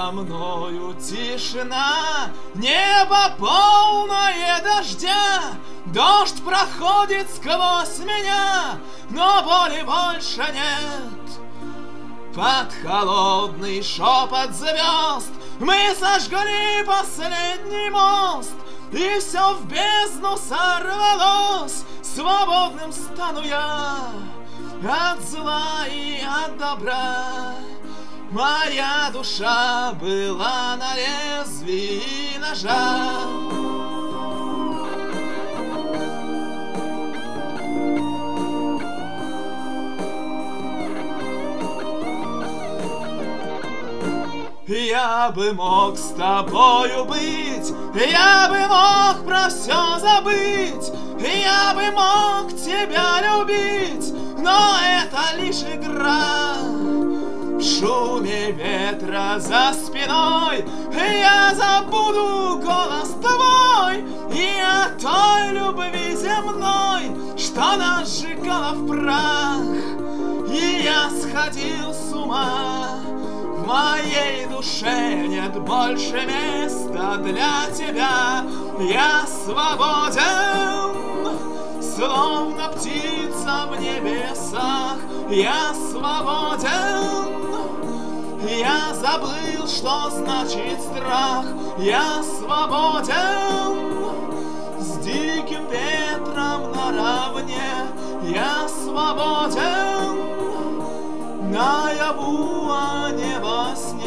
Надо мною тишина, небо полное дождя. Дождь проходит сквозь меня, но боли больше нет. Под холодный шепот звезд мы сожгли последний мост, и все в бездну сорвалось. Свободным стану я от зла и от добра. Моя душа была на лезвии ножа. Я бы мог с тобою быть, я бы мог про все забыть, я бы мог тебя любить, но это лишь игра. В шуме ветра за спиной я забуду голос твой и о той любви земной, что нас сжигала в прах. И я сходил с ума. В моей душе нет больше места для тебя. Я свободен, словно птица в небесах. Я свободен. Я забыл, что значит страх. Я свободен. С диким ветром наравне. Я свободен. Наяву, а не во сне.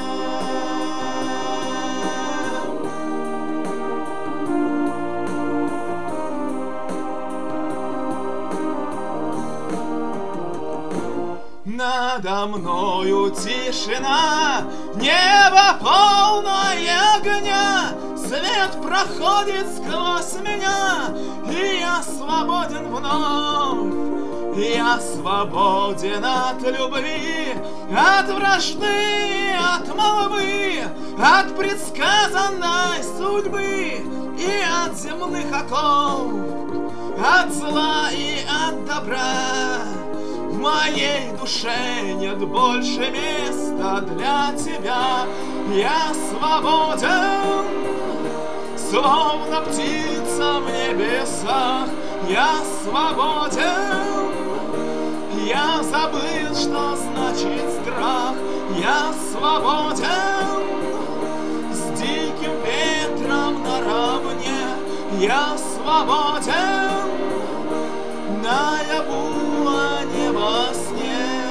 Надо мною тишина, небо полное огня. Свет проходит сквозь меня, и я свободен вновь. Я свободен от любви, от вражды, от молвы, от предсказанной судьбы и от земных оков, от зла и от добра. В моей душе нет больше места для тебя. Я свободен, словно птица в небесах. Я свободен. Я забыл, что значит страх. Я свободен. С диким ветром наравне. Я свободен. Наяву, а не во сне.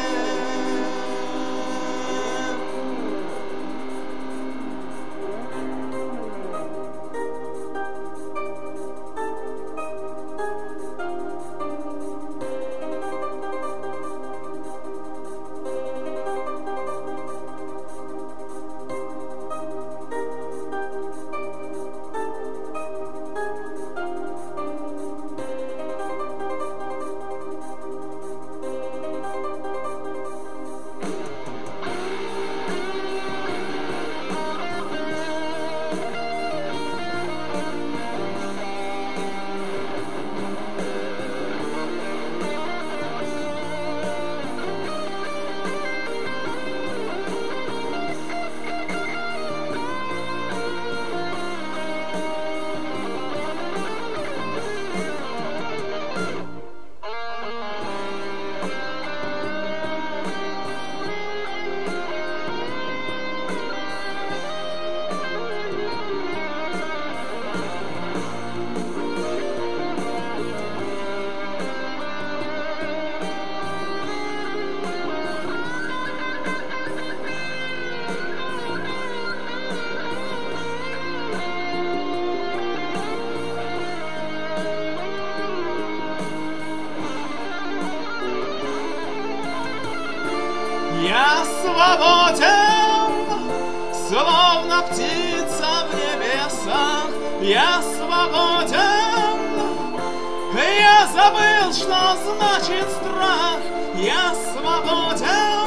Я свободен, словно птица в небесах. Я свободен. Я забыл, что значит страх. Я свободен.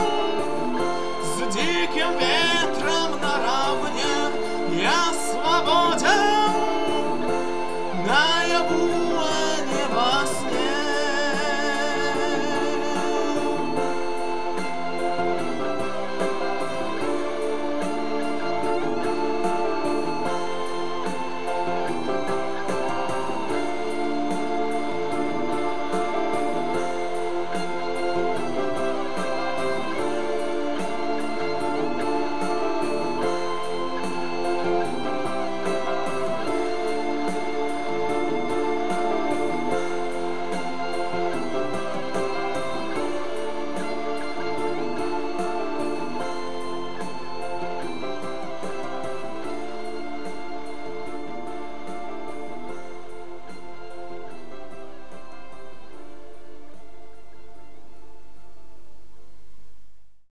С диким ветром наравне. Я свободен.